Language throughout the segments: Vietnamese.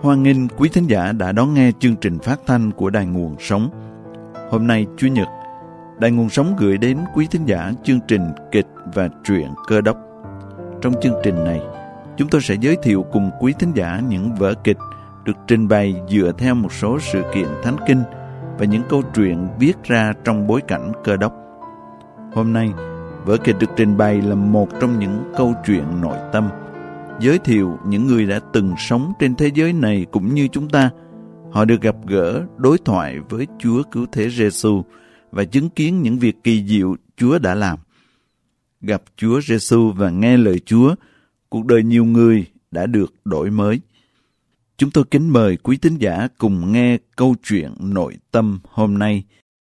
Hoan nghênh quý thính giả đã đón nghe chương trình phát thanh của Đài Nguồn Sống. Hôm nay Chủ nhật, Đài Nguồn Sống gửi đến quý thính giả chương trình kịch và truyện Cơ Đốc. Trong chương trình này, chúng tôi sẽ giới thiệu cùng quý thính giả những vở kịch được trình bày dựa theo một số sự kiện thánh kinh và những câu chuyện viết ra trong bối cảnh Cơ Đốc. Hôm nay, vở kịch được trình bày là một trong những câu chuyện nội tâm, giới thiệu những người đã từng sống trên thế giới này cũng như chúng ta. Họ được gặp gỡ, đối thoại với Chúa Cứu Thế Giêsu và chứng kiến những việc kỳ diệu Chúa đã làm. Gặp Chúa Giêsu và nghe lời Chúa, cuộc đời nhiều người đã được đổi mới. Chúng tôi kính mời quý tín giả cùng nghe câu chuyện nội tâm hôm nay.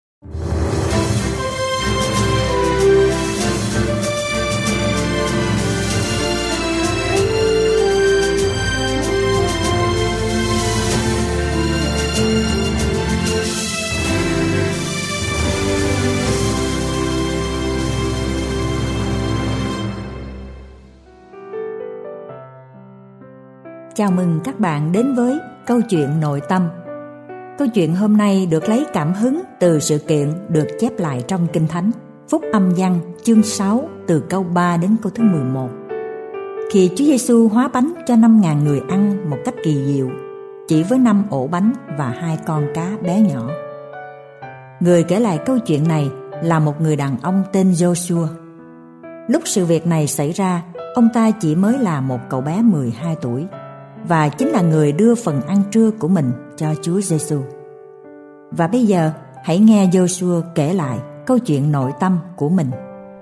Chào mừng các bạn đến với câu chuyện nội tâm. Câu chuyện hôm nay được lấy cảm hứng từ sự kiện được chép lại trong Kinh Thánh, Phúc Âm Giăng chương 6 từ câu 3 đến câu thứ 11. Khi Chúa Giêsu hóa bánh cho 5.000 người ăn một cách kỳ diệu, chỉ với 5 ổ bánh và 2 con cá bé nhỏ. Người kể lại câu chuyện này là một người đàn ông tên Joshua. Lúc sự việc này xảy ra, ông ta chỉ mới là một cậu bé 12 tuổi. Và chính là người đưa phần ăn trưa của mình cho Chúa Giêsu. Và bây giờ hãy nghe Joshua kể lại câu chuyện nội tâm của mình.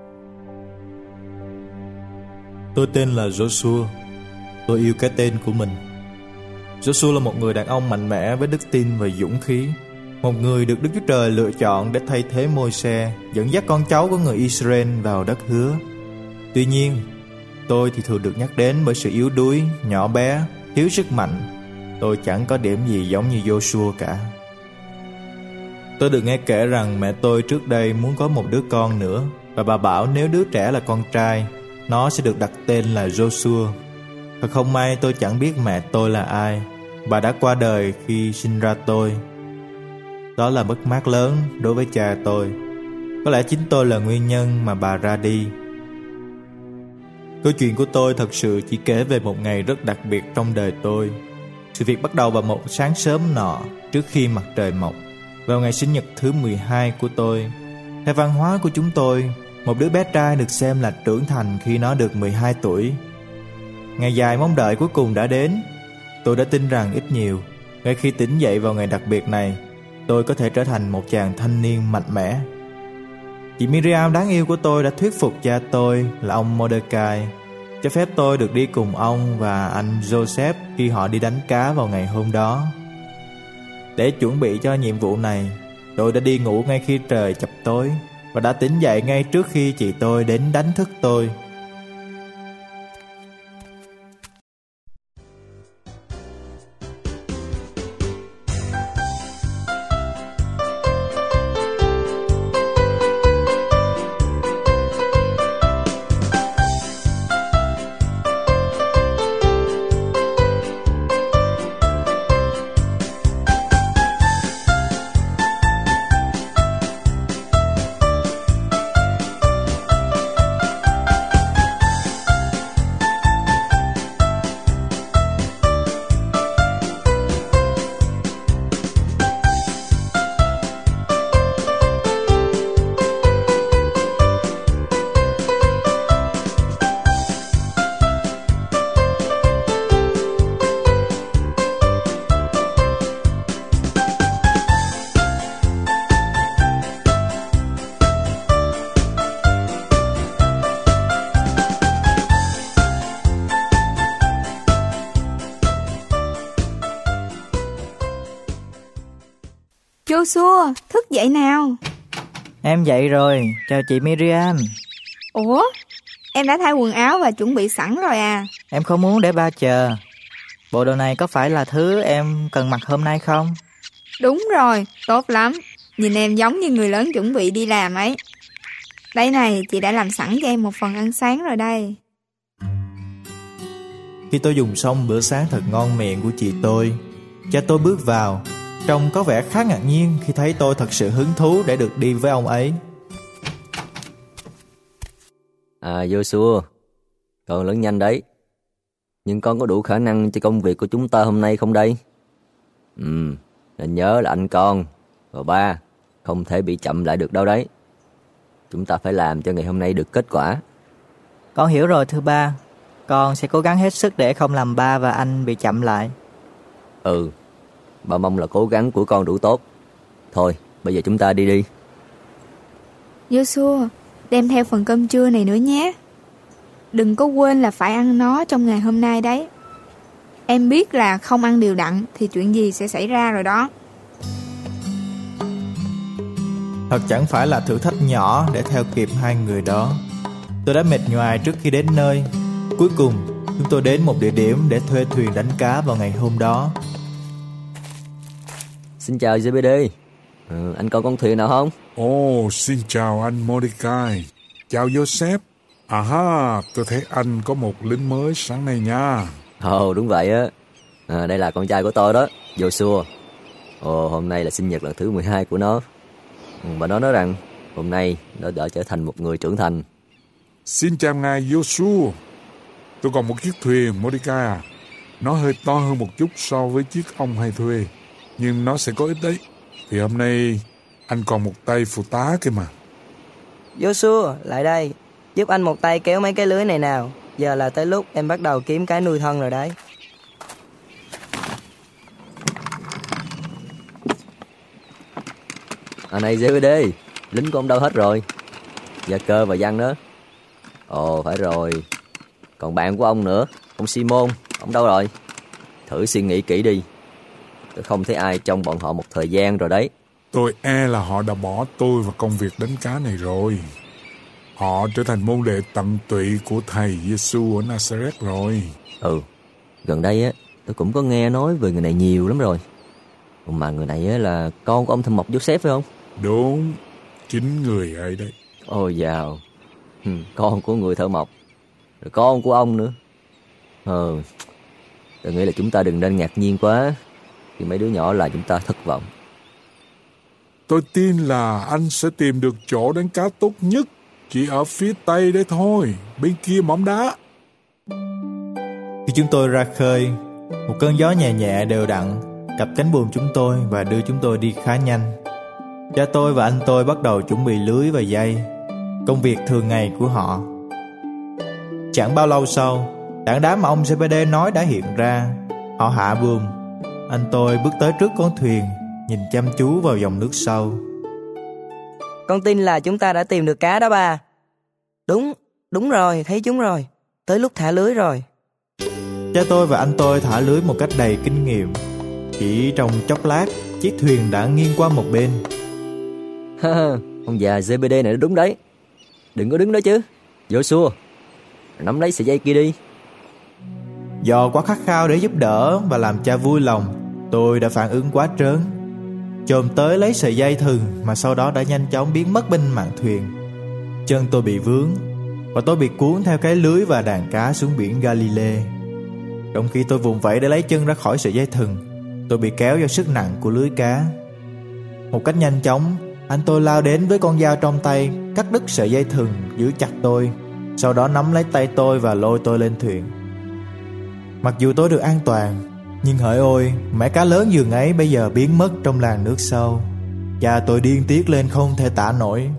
Tôi tên là Joshua. Tôi yêu cái tên của mình. Joshua là một người đàn ông mạnh mẽ với đức tin và dũng khí, một người được Đức Chúa Trời lựa chọn để thay thế Môi-se dẫn dắt con cháu của người Israel vào đất hứa. Tuy nhiên, tôi thì thường được nhắc đến bởi sự yếu đuối, nhỏ bé, thiếu sức mạnh. Tôi chẳng có điểm gì giống như Joshua cả. Tôi được nghe kể rằng mẹ tôi trước đây muốn có một đứa con nữa, và bà bảo nếu đứa trẻ là con trai, nó sẽ được đặt tên là Joshua. Thật không may tôi chẳng biết mẹ tôi là ai. Bà đã qua đời khi sinh ra tôi. Đó là mất mát lớn đối với cha tôi. Có lẽ chính tôi là nguyên nhân mà bà ra đi. Câu chuyện của tôi thật sự chỉ kể về một ngày rất đặc biệt trong đời tôi. Sự việc bắt đầu vào một sáng sớm nọ trước khi mặt trời mọc, vào ngày sinh nhật thứ 12 của tôi. Theo văn hóa của chúng tôi, một đứa bé trai được xem là trưởng thành khi nó được 12 tuổi. Ngày dài mong đợi cuối cùng đã đến. Tôi đã tin rằng ít nhiều, ngay khi tỉnh dậy vào ngày đặc biệt này, tôi có thể trở thành một chàng thanh niên mạnh mẽ. Chị Miriam đáng yêu của tôi đã thuyết phục cha tôi là ông Mordecai cho phép tôi được đi cùng ông và anh Joseph khi họ đi đánh cá vào ngày hôm đó. Để chuẩn bị cho nhiệm vụ này, tôi đã đi ngủ ngay khi trời chập tối và đã tỉnh dậy ngay trước khi chị tôi đến đánh thức tôi. Joshua, thức dậy nào. Em dậy rồi, chào chị Miriam. Ủa, em đã thay quần áo và chuẩn bị sẵn rồi à? Em không muốn để ba chờ. Bộ đồ này có phải là thứ em cần mặc hôm nay không? Đúng rồi, tốt lắm. Nhìn em giống như người lớn chuẩn bị đi làm ấy. Đây này, chị đã làm sẵn cho em một phần ăn sáng rồi đây. Khi tôi dùng xong bữa sáng thật ngon miệng của chị tôi, Cha tôi bước vào, trông có vẻ khá ngạc nhiên khi thấy tôi thật sự hứng thú để được đi với ông ấy. Joshua, con lớn nhanh đấy. Nhưng con có đủ khả năng cho công việc của chúng ta hôm nay không đây? Nên nhớ là anh con và ba không thể bị chậm lại được đâu đấy. Chúng ta phải làm cho ngày hôm nay được kết quả. Con hiểu rồi thưa ba. Con sẽ cố gắng hết sức để không làm ba và anh bị chậm lại. Ba mong là cố gắng của con đủ tốt. Thôi, bây giờ chúng ta đi. Joshua, đem theo phần cơm trưa này nữa nhé. Đừng có quên là phải ăn nó trong ngày hôm nay đấy. Em biết là không ăn đều đặn thì chuyện gì sẽ xảy ra rồi đó. Thật chẳng phải là thử thách nhỏ để theo kịp hai người đó. Tôi đã mệt nhoài trước khi đến nơi. Cuối cùng, chúng tôi đến một địa điểm để thuê thuyền đánh cá vào ngày hôm đó. Xin chào JBD. Anh có con thuyền nào không? Xin chào anh Mordecai. Chào Joseph. Tôi thấy anh có một lính mới sáng nay nha. Đúng vậy á. Đây là con trai của tôi đó, Joshua. Hôm nay là sinh nhật lần thứ 12 của nó. Và nó nói rằng hôm nay nó đã trở thành một người trưởng thành. Xin chào ngài Joshua. Tôi còn một chiếc thuyền Mordecai Nó hơi to hơn một chút so với chiếc ông hay thuê, nhưng nó sẽ có ích đấy. Thì hôm nay anh còn một tay phụ tá kia mà. Joshua, lại đây. Giúp anh một tay kéo mấy cái lưới này nào. Giờ là tới lúc em bắt đầu kiếm cái nuôi thân rồi đấy. Này JVD, lính của ông đâu hết rồi? Gia Cơ và Văn đó. Phải rồi. Còn bạn của ông nữa, ông Simon, ông đâu rồi? Thử suy nghĩ kỹ đi. Tôi không thấy ai trong bọn họ một thời gian rồi đấy. Tôi e là họ đã bỏ tôi vào công việc đánh cá này rồi. Họ trở thành môn đệ tận tụy của thầy Giêsu ở Nazareth rồi. Gần đây á, tôi cũng có nghe nói về người này nhiều lắm rồi. Mà người này á là con của ông thợ mộc Joseph phải không? Đúng, chính người ấy đấy. Ôi dào, con của người thợ mộc, rồi con của ông nữa. Tôi nghĩ là chúng ta đừng nên ngạc nhiên quá khi mấy đứa nhỏ là chúng ta thất vọng. Tôi tin là anh sẽ tìm được chỗ đánh cá tốt nhất, chỉ ở phía tây đấy thôi, bên kia mỏm đá. Khi chúng tôi ra khơi, một cơn gió nhẹ nhẹ đều đặn cặp cánh buồm chúng tôi và đưa chúng tôi đi khá nhanh. Cha tôi và anh tôi bắt đầu chuẩn bị lưới và dây, công việc thường ngày của họ. Chẳng bao lâu sau, tảng đá mà ông CPD nói đã hiện ra. Họ hạ buồm. Anh tôi bước tới trước con thuyền, nhìn chăm chú vào dòng nước sâu. Con tin là chúng ta đã tìm được cá đó ba. Đúng rồi, thấy chúng rồi. Tới lúc thả lưới rồi. Cha tôi và anh tôi thả lưới một cách đầy kinh nghiệm. Chỉ trong chốc lát, chiếc thuyền đã nghiêng qua một bên. Ông già ZBD này nó đúng đấy. Đừng có đứng đó chứ. Joshua, nắm lấy sợi dây kia đi. Do quá khát khao để giúp đỡ và làm cha vui lòng, tôi đã phản ứng quá trớn, chồm tới lấy sợi dây thừng mà sau đó đã nhanh chóng biến mất bên mạn thuyền. Chân tôi bị vướng và tôi bị cuốn theo cái lưới và đàn cá xuống biển Galilee. Trong khi tôi vùng vẫy để lấy chân ra khỏi sợi dây thừng, tôi bị kéo do sức nặng của lưới cá. Một cách nhanh chóng, anh tôi lao đến với con dao trong tay, cắt đứt sợi dây thừng giữ chặt tôi, sau đó nắm lấy tay tôi và lôi tôi lên thuyền. Mặc dù tôi được an toàn, nhưng hỡi ôi, mẻ cá lớn giường ấy bây giờ biến mất trong làn nước sâu. Cha tôi điên tiết lên không thể tả nổi.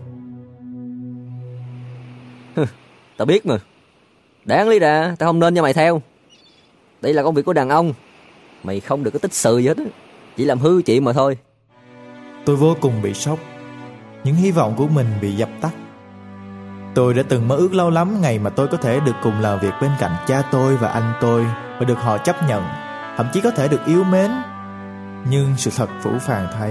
Tao biết mà. Đáng lý ra tao không nên cho mày theo. Đây là công việc của đàn ông. Mày không được có tích sự gì hết á. Chỉ làm hư chuyện mà thôi. Tôi vô cùng bị sốc. Những hy vọng của mình bị dập tắt. Tôi đã từng mơ ước lâu lắm ngày mà tôi có thể được cùng làm việc bên cạnh cha tôi và anh tôi, và được họ chấp nhận, thậm chí có thể được yêu mến. Nhưng sự thật phũ phàng thay.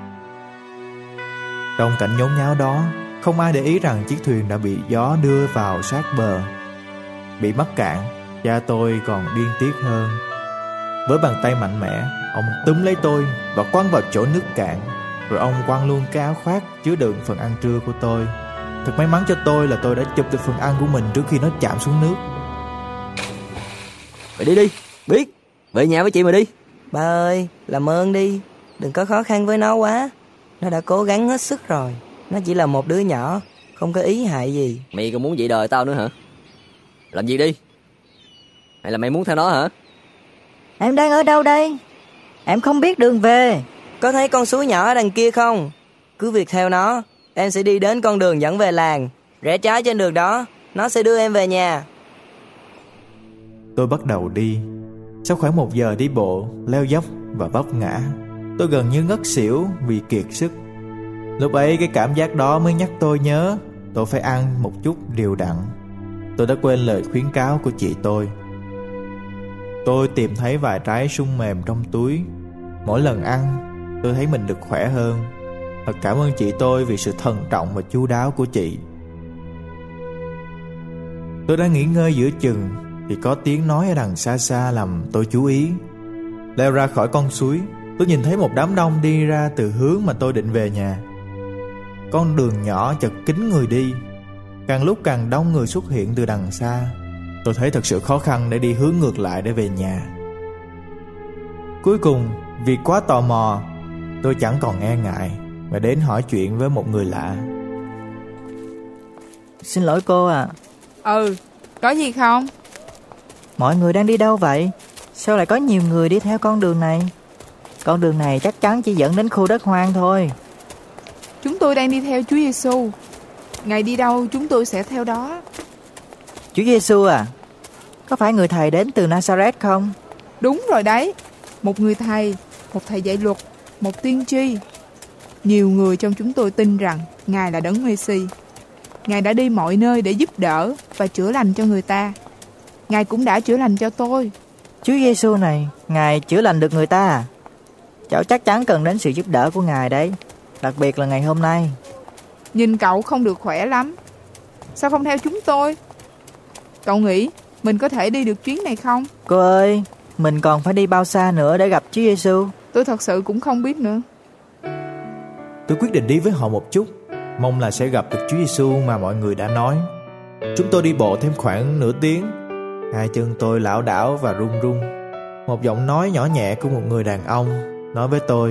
Trong cảnh nhốn nháo đó, không ai để ý rằng chiếc thuyền đã bị gió đưa vào sát bờ. Bị mắc cạn, cha tôi còn điên tiết hơn. Với bàn tay mạnh mẽ, ông túm lấy tôi và quăng vào chỗ nước cạn. Rồi ông quăng luôn cái áo khoác chứa đựng phần ăn trưa của tôi. Thật may mắn cho tôi là tôi đã chụp được phần ăn của mình trước khi nó chạm xuống nước. Mày đi đi, biết. Về nhà với chị mày đi. Ba ơi, làm ơn đi, đừng có khó khăn với nó quá. Nó đã cố gắng hết sức rồi. Nó chỉ là một đứa nhỏ, không có ý hại gì. Mày còn muốn dạy đời tao nữa hả? Làm gì đi? Hay là mày muốn theo nó hả? Em đang ở đâu đây? Em không biết đường về. Có thấy con suối nhỏ ở đằng kia không? Cứ việc theo nó, em sẽ đi đến con đường dẫn về làng. Rẽ trái trên đường đó, nó sẽ đưa em về nhà. Tôi bắt đầu đi. Sau khoảng 1 giờ đi bộ, leo dốc và vấp ngã, tôi gần như ngất xỉu vì kiệt sức. Lúc ấy cái cảm giác đó mới nhắc tôi nhớ tôi phải ăn một chút đều đặn. Tôi đã quên lời khuyến cáo của chị tôi. Tôi tìm thấy vài trái sung mềm trong túi. Mỗi lần ăn, tôi thấy mình được khỏe hơn. Thật cảm ơn chị tôi vì sự thận trọng và chu đáo của chị. Tôi đang nghỉ ngơi giữa chừng thì có tiếng nói ở đằng xa xa làm tôi chú ý. Leo ra khỏi con suối, tôi nhìn thấy một đám đông đi ra từ hướng mà tôi định về nhà. Con đường nhỏ chật kín người đi. Càng lúc càng đông người xuất hiện từ đằng xa. Tôi thấy thật sự khó khăn để đi hướng ngược lại để về nhà. Cuối cùng, vì quá tò mò, tôi chẳng còn e ngại và đến hỏi chuyện với một người lạ. Xin lỗi cô ạ. Có gì không? Mọi người đang đi đâu vậy? Sao lại có nhiều người đi theo con đường này? Con đường này chắc chắn chỉ dẫn đến khu đất hoang thôi. Chúng tôi đang đi theo Chúa Giêsu. Ngài đi đâu chúng tôi sẽ theo đó. Chúa Giêsu à? Có phải người thầy đến từ Nazareth không? Đúng rồi đấy. Một người thầy, một thầy dạy luật, một tiên tri. Nhiều người trong chúng tôi tin rằng Ngài là Đấng Mê-si. Ngài đã đi mọi nơi để giúp đỡ và chữa lành cho người ta. Ngài cũng đã chữa lành cho tôi. Chúa Giêsu này, Ngài chữa lành được người ta à? Cháu chắc chắn cần đến sự giúp đỡ của Ngài đấy. Đặc biệt là ngày hôm nay. Nhìn cậu không được khỏe lắm. Sao không theo chúng tôi? Cậu nghĩ mình có thể đi được chuyến này không? Cô ơi, mình còn phải đi bao xa nữa để gặp Chúa Giêsu? Tôi thật sự cũng không biết nữa. Tôi quyết định đi với họ một chút, mong là sẽ gặp được Chúa Giêsu mà mọi người đã nói. Chúng tôi đi bộ thêm khoảng nửa tiếng. Hai chân tôi lảo đảo và run run. Một giọng nói nhỏ nhẹ của một người đàn ông nói với tôi: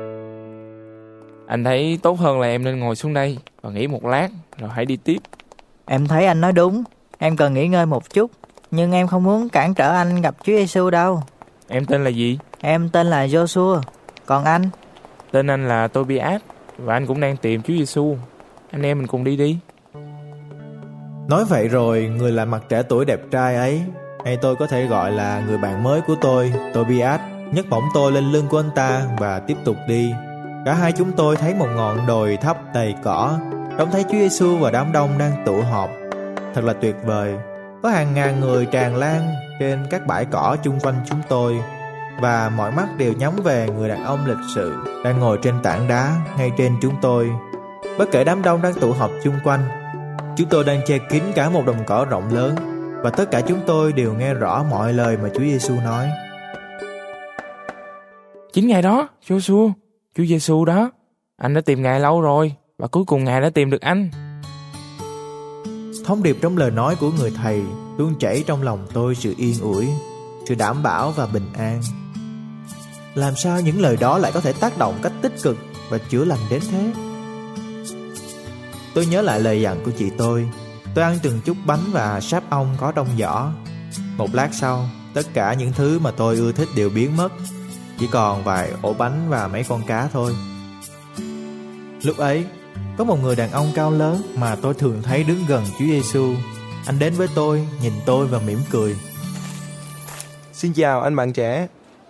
Anh thấy tốt hơn là em nên ngồi xuống đây và nghỉ một lát rồi hãy đi tiếp. Em thấy anh nói đúng. Em cần nghỉ ngơi một chút. Nhưng em không muốn cản trở anh gặp Chúa Giêsu đâu. Em tên là gì? Em tên là Joshua. Còn anh? Tên anh là Tobias. Và anh cũng đang tìm Chúa Giêsu. Anh em mình cùng đi đi. Nói vậy rồi, người lạ mặt trẻ tuổi đẹp trai ấy, hay tôi có thể gọi là người bạn mới của tôi, Tobias, nhấc bổng tôi lên lưng của anh ta và tiếp tục đi. Cả hai chúng tôi thấy một ngọn đồi thấp đầy cỏ, trông thấy Chúa Giêsu và đám đông đang tụ họp. Thật là tuyệt vời. Có hàng ngàn người tràn lan trên các bãi cỏ chung quanh chúng tôi, và mọi mắt đều nhắm về người đàn ông lịch sự đang ngồi trên tảng đá ngay trên chúng tôi. Bất kể đám đông đang tụ họp chung quanh, chúng tôi đang che kín cả một đồng cỏ rộng lớn, và tất cả chúng tôi đều nghe rõ mọi lời mà Chúa Giêsu nói. Chính Ngài đó, Joshua, Chúa Giêsu đó. Anh đã tìm Ngài lâu rồi, và cuối cùng Ngài đã tìm được anh. Thông điệp trong lời nói của người thầy tuôn chảy trong lòng tôi sự yên ủi, sự đảm bảo và bình an. Làm sao những lời đó lại có thể tác động cách tích cực và chữa lành đến thế? Tôi nhớ lại lời dặn của chị tôi. Tôi ăn từng chút bánh và sáp ong có trong giỏ. Một lát sau, tất cả những thứ mà tôi ưa thích đều biến mất. Chỉ còn vài ổ bánh và mấy con cá thôi. Lúc ấy, có một người đàn ông cao lớn mà tôi thường thấy đứng gần Chúa Giêsu. Anh đến với tôi, nhìn tôi và mỉm cười. Xin chào anh bạn trẻ.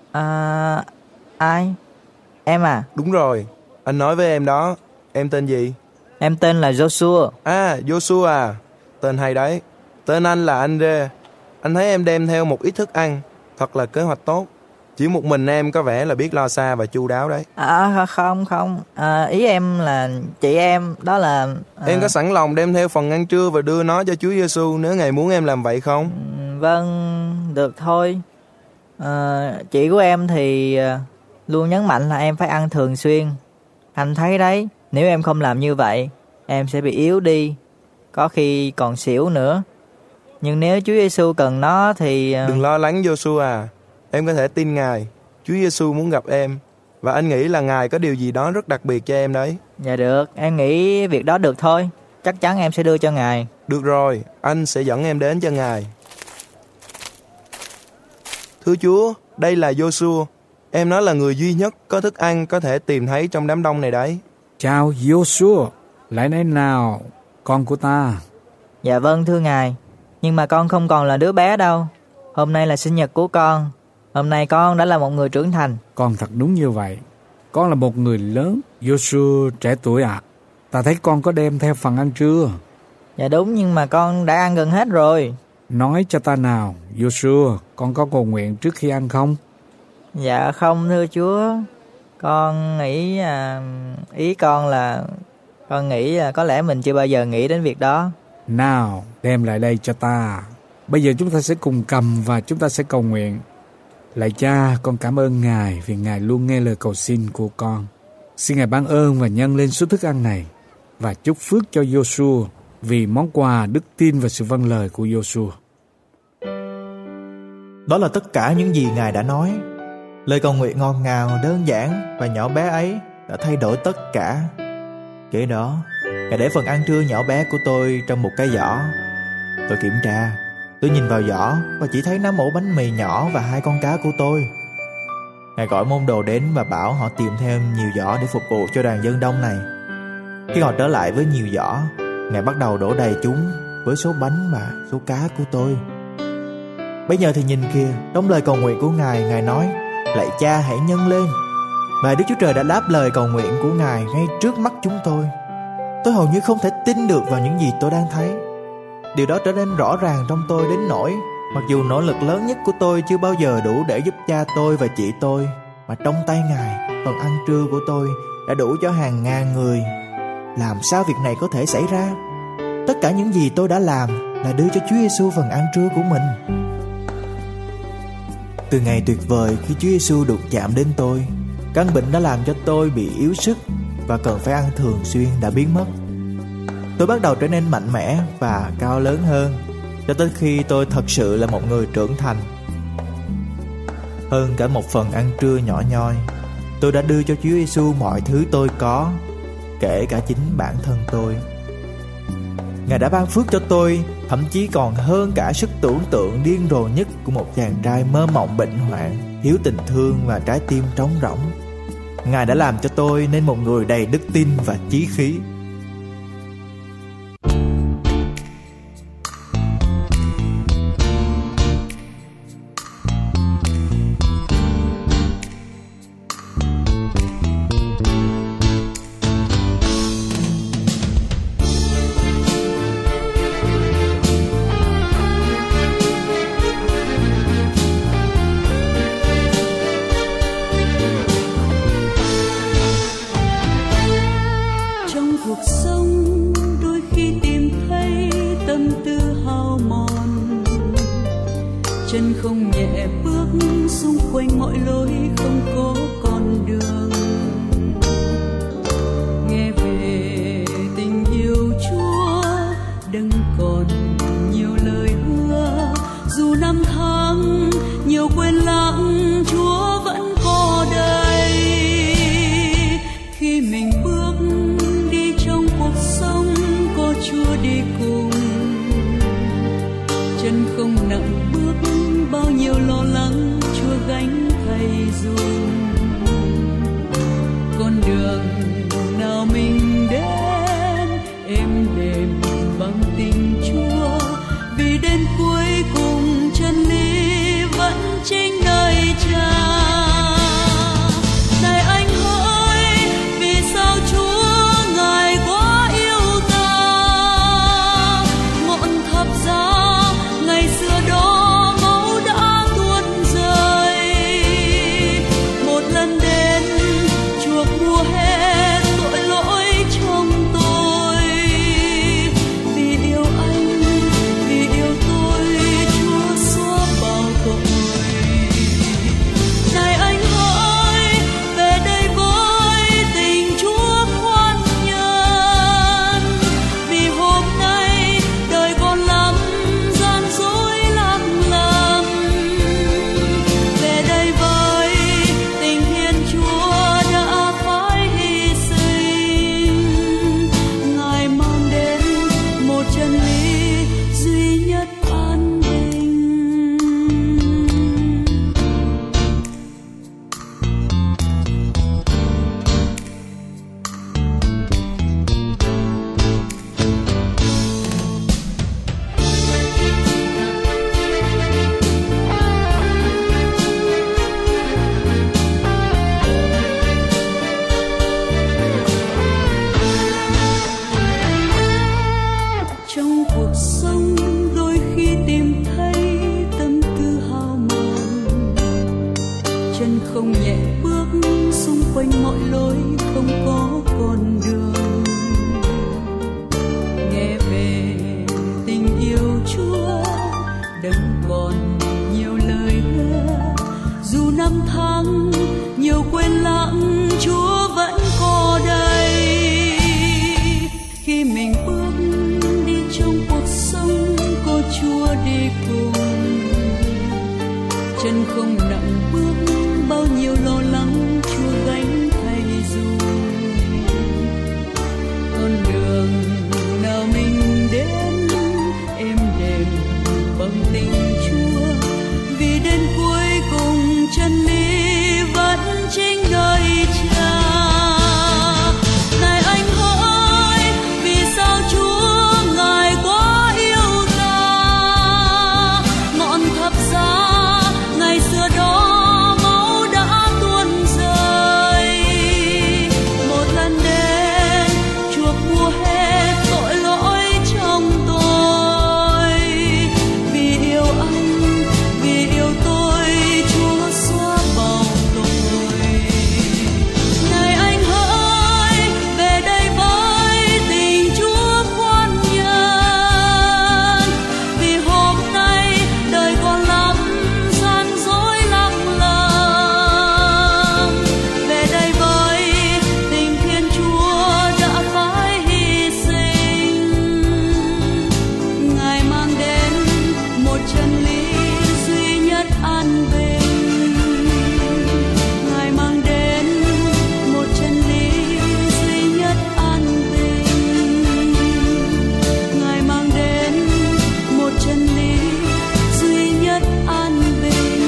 Ai? Em à? Đúng rồi, anh nói với em đó. Em tên gì? Em tên là Joshua. À, Joshua à. Tên hay đấy. Tên anh là Andre. Anh thấy em đem theo một ít thức ăn. Thật là kế hoạch tốt. Chỉ một mình em có vẻ là biết lo xa và chu đáo đấy. Không. Ý em là chị em, đó là... Em có sẵn lòng đem theo phần ăn trưa và đưa nó cho Chúa Giêsu nếu Ngài muốn em làm vậy không? Vâng, được thôi. Chị của em thì luôn nhấn mạnh là em phải ăn thường xuyên. Anh thấy đấy, nếu em không làm như vậy, em sẽ bị yếu đi, có khi còn xỉu nữa. Nhưng nếu Chúa Giêsu cần nó thì... Đừng lo lắng Joshua à. Em có thể tin Ngài. Chúa Giêsu muốn gặp em, và anh nghĩ là Ngài có điều gì đó rất đặc biệt cho em đấy. Dạ được, em nghĩ việc đó được thôi. Chắc chắn em sẽ đưa cho Ngài. Được rồi, anh sẽ dẫn em đến cho Ngài. Thưa Chúa, đây là Giô-xua. Em nói là người duy nhất có thức ăn có thể tìm thấy trong đám đông này đấy. Chào Giô-xua, lại đây nào, con của ta. Dạ vâng thưa Ngài, nhưng mà con không còn là đứa bé đâu. Hôm nay là sinh nhật của con. Hôm nay con đã là một người trưởng thành. Con thật đúng như vậy. Con là một người lớn. Giô-xua trẻ tuổi ạ. Ta thấy con có đem theo phần ăn trưa. Dạ đúng, nhưng mà con đã ăn gần hết rồi. Nói cho ta nào, Giô-xua, con có cầu nguyện trước khi ăn không? Dạ không thưa Chúa. Con nghĩ con nghĩ là có lẽ mình chưa bao giờ nghĩ đến việc đó. Nào, đem lại đây cho ta. Bây giờ chúng ta sẽ cùng cầm và chúng ta sẽ cầu nguyện. Lạy Cha, con cảm ơn Ngài vì Ngài luôn nghe lời cầu xin của con. Xin Ngài ban ơn và nhân lên số thức ăn này, và chúc phước cho Giô-xua vì món quà đức tin và sự vâng lời của Giô-xua. Đó là tất cả những gì Ngài đã nói. Lời cầu nguyện ngọt ngào, đơn giản và nhỏ bé ấy đã thay đổi tất cả. Kế đó, Ngài để phần ăn trưa nhỏ bé của tôi trong một cái giỏ. Tôi kiểm tra, tôi nhìn vào giỏ và chỉ thấy 5 ổ bánh mì nhỏ và 2 con cá của tôi. Ngài gọi môn đồ đến và bảo họ tìm thêm nhiều giỏ để phục vụ cho đoàn dân đông này. Khi họ trở lại với nhiều giỏ, Ngài bắt đầu đổ đầy chúng với số bánh và số cá của tôi. Bây giờ thì nhìn kìa, trong lời cầu nguyện của Ngài, Ngài nói: Lạy Cha, hãy nhân lên. Và Đức Chúa Trời đã đáp lời cầu nguyện của Ngài ngay trước mắt chúng tôi. Tôi hầu như không thể tin được vào những gì tôi đang thấy. Điều đó trở nên rõ ràng trong tôi đến nỗi mặc dù nỗ lực lớn nhất của tôi chưa bao giờ đủ để giúp cha tôi và chị tôi, mà trong tay Ngài, phần ăn trưa của tôi đã đủ cho hàng ngàn người. Làm sao việc này có thể xảy ra? Tất cả những gì tôi đã làm là đưa cho Chúa Giêsu phần ăn trưa của mình. Từ ngày tuyệt vời khi Chúa Giêsu đụng chạm đến tôi, căn bệnh đã làm cho tôi bị yếu sức và cần phải ăn thường xuyên đã biến mất. Tôi bắt đầu trở nên mạnh mẽ và cao lớn hơn, cho tới khi tôi thật sự là một người trưởng thành. Hơn cả một phần ăn trưa nhỏ nhoi, tôi đã đưa cho Chúa Giêsu mọi thứ tôi có, kể cả chính bản thân tôi. Ngài đã ban phước cho tôi, thậm chí còn hơn cả sức tưởng tượng điên rồ nhất của một chàng trai mơ mộng bệnh hoạn, thiếu tình thương và trái tim trống rỗng. Ngài đã làm cho tôi nên một người đầy đức tin và chí khí. chân không nhẹ bước xung quanh mọi lối không có con đường. Nghe về tình yêu Chúa đừng còn nhiều lời hứa, dù năm tháng nhiều quên lãng Chúa vẫn có đây. Khi mình bước đi trong cuộc sống có Chúa đi cùng, chân không nặng bước bao nhiêu lo lắng Chúa gánh thay dùm. Con đường nào mình đến êm đềm bằng tình Chúa, vì đến cuối cùng chân lý vẫn chính nơi Cha. Này anh hỡi, vì sao Chúa Ngài quá yêu ta, ngọn thập giá ngày xưa đó máu đã tuôn rơi, một lần đến chuộc mua hết đừng còn nhiều lời hứa, dù năm tháng nhiều quên lãng, Chúa vẫn có đây. Khi mình bước đi trong cuộc sống, có Chúa đi cùng, chân không nặng bước bao nhiêu lo lắng, Chúa gánh thay dù. Con đường nào mình đến êm đềm bằng tình Chúa, vì đến cuối cùng chân lý vẫn chính nơi Cha. Này anh hỡi, vì sao Chúa Ngài quá yêu ta, ngọn thập giá ngày xưa đó máu đã tuôn rơi, một lần đến chuộc mua hết tội lỗi trong tôi. Vì yêu anh, vì yêu tôi, Chúa xóa bao tội. Này anh hỡi, về đây với tình Chúa khoan nhân, vì hôm nay đời còn lắm gian dối lăng lầm. Về đây với tình Thiên Chúa đã phải hy sinh, Ngài mang đến một chân lý duy nhất an bình. Ngài mang đến một chân lý duy nhất an bình. Ngài mang đến một chân lý duy nhất an bình.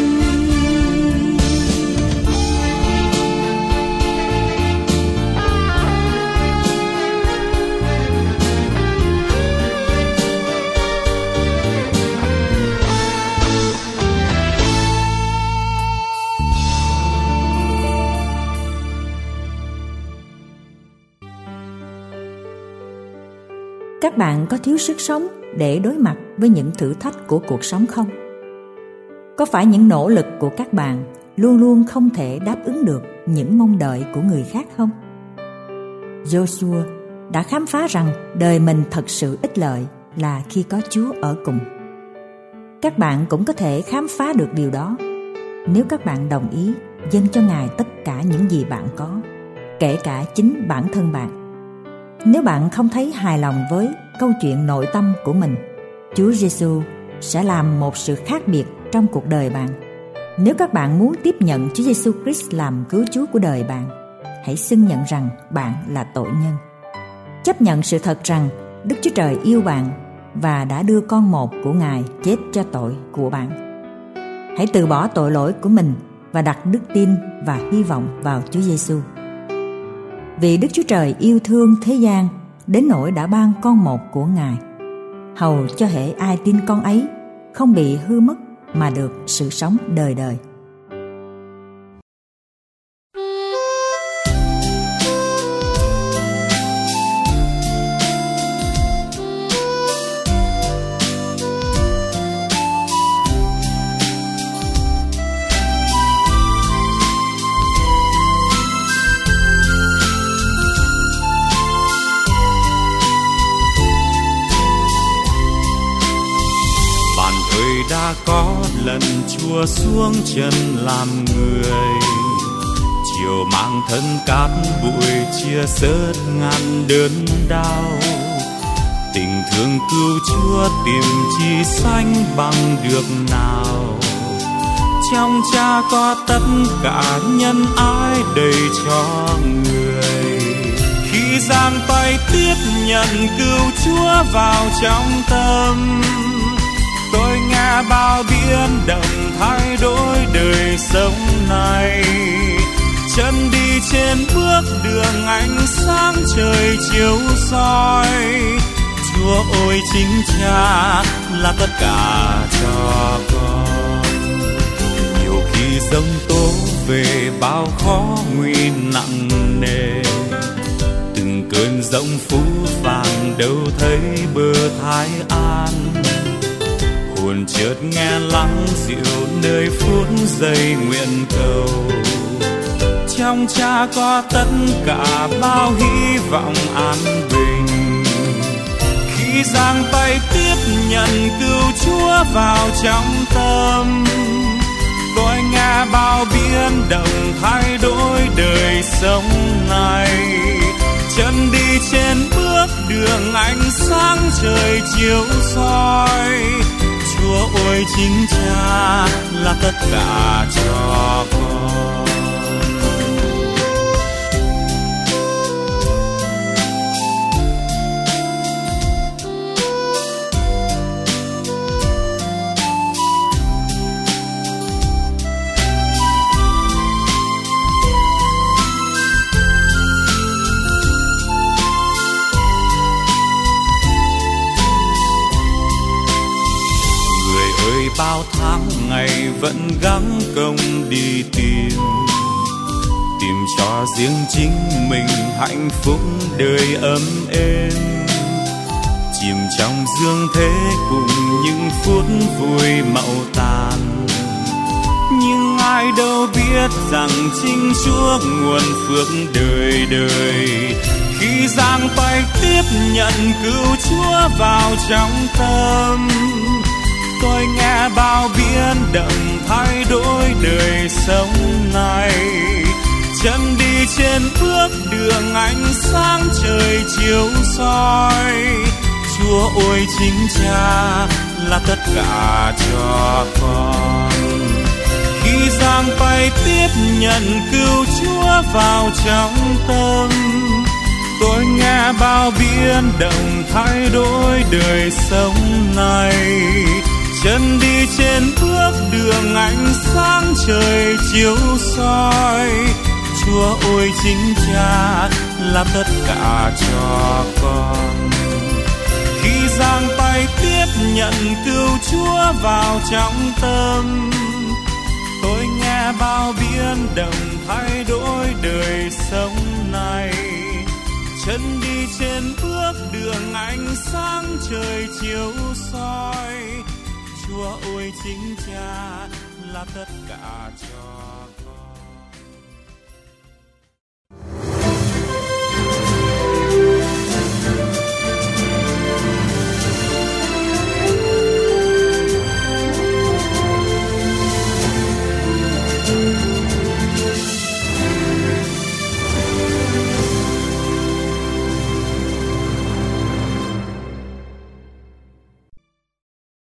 Các bạn có thiếu sức sống để đối mặt với những thử thách của cuộc sống không? Có phải những nỗ lực của các bạn luôn luôn không thể đáp ứng được những mong đợi của người khác không? Joshua đã khám phá rằng đời mình thật sự ích lợi là khi có Chúa ở cùng. Các bạn cũng có thể khám phá được điều đó nếu các bạn đồng ý dâng cho Ngài tất cả những gì bạn có, kể cả chính bản thân bạn. Nếu bạn không thấy hài lòng với câu chuyện nội tâm của mình, Chúa Giêsu sẽ làm một sự khác biệt trong cuộc đời bạn. Nếu các bạn muốn tiếp nhận Chúa Giêsu Christ làm cứu Chúa của đời bạn, hãy xưng nhận rằng bạn là tội nhân. Chấp nhận sự thật rằng Đức Chúa Trời yêu bạn và đã đưa con một của Ngài chết cho tội của bạn. Hãy từ bỏ tội lỗi của mình và đặt đức tin và hy vọng vào Chúa Giêsu. Vì Đức Chúa Trời yêu thương thế gian đến nỗi đã ban con một của Ngài, hầu cho hễ ai tin con ấy không bị hư mất mà được sự sống đời đời. Đã có lần Chúa xuống chân làm người, chiều mang thân cát bụi chia sớt ngàn đớn đau. Tình thương cứu Chúa tìm chi sánh bằng được nào. Trong Cha có tất cả nhân ái đầy cho người. Khi giang tay tiếp nhận cứu Chúa vào trong tâm, tôi nghe bao biến động thay đổi đời sống này. Chân đi trên bước đường ánh sáng trời chiếu soi. Chúa ôi chính Cha là tất cả cho con. Nhiều khi giông tố về bao khó nguy nặng nề, từng cơn giông phú vàng đâu thấy bờ thái an. Hồn chợt nghe lắng dịu nơi phút giây nguyện cầu. Trong Cha có tất cả bao hy vọng an bình. Khi giang tay tiếp nhận cứu Chúa vào trong tâm. Tôi nghe bao biến động thay đổi đời sống này. Chân đi trên bước đường ánh sáng trời chiếu soi. Chúa ôi chính Cha là tất cả cho con. Bao tháng ngày vẫn gắng công đi tìm cho riêng chính mình hạnh phúc đời ấm êm, chìm trong dương thế cùng những phút vui mậu tàn. Nhưng ai đâu biết rằng chính Chúa nguồn phước đời đời, khi giang tay tiếp nhận cứu Chúa vào trong tâm. Tôi nghe bao biến động thay đổi đời sống này. Chân đi trên bước đường ánh sáng trời chiếu soi. Chúa ôi chính Cha là tất cả cho con. Khi giang tay tiếp nhận cứu Chúa vào trong tâm. Tôi nghe bao biến động thay đổi đời sống này. Chân đi trên bước đường ánh sáng trời chiếu soi. Chúa ôi chính Cha là tất cả cho con. Khi giang tay tiếp nhận cứu Chúa vào trong tâm. Tôi nghe bao biến động thay đổi đời sống này. Chân đi trên bước đường ánh sáng trời chiếu soi. Chúa ôi chính Cha là tất cả cho